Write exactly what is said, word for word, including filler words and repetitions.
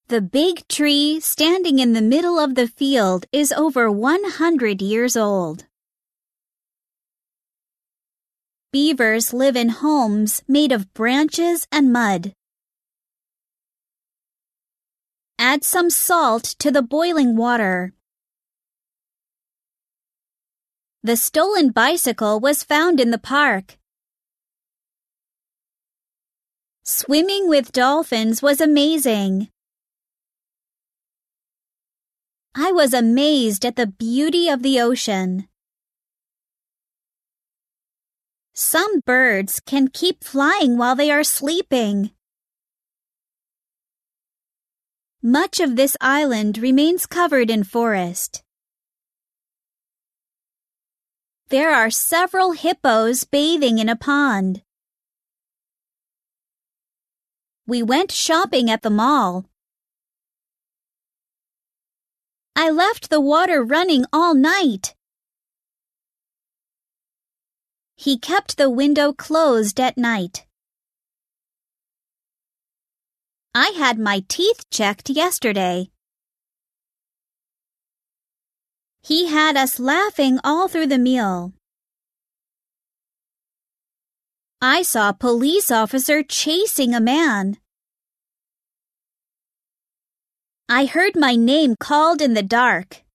The big tree standing in the middle of the field is over one hundred years old. Beavers live in homes made of branches and mud. Add some salt to the boiling water. The stolen bicycle was found in the park. Swimming with dolphins was amazing. I was amazed at the beauty of the ocean. Some birds can keep flying while they are sleeping. Much of this island remains covered in forest. There are several hippos bathing in a pond. We went shopping at the mall. I left the water running all night. He kept the window closed at night. I had my teeth checked yesterday. He had us laughing all through the meal. I saw a police officer chasing a man. I heard my name called in the dark.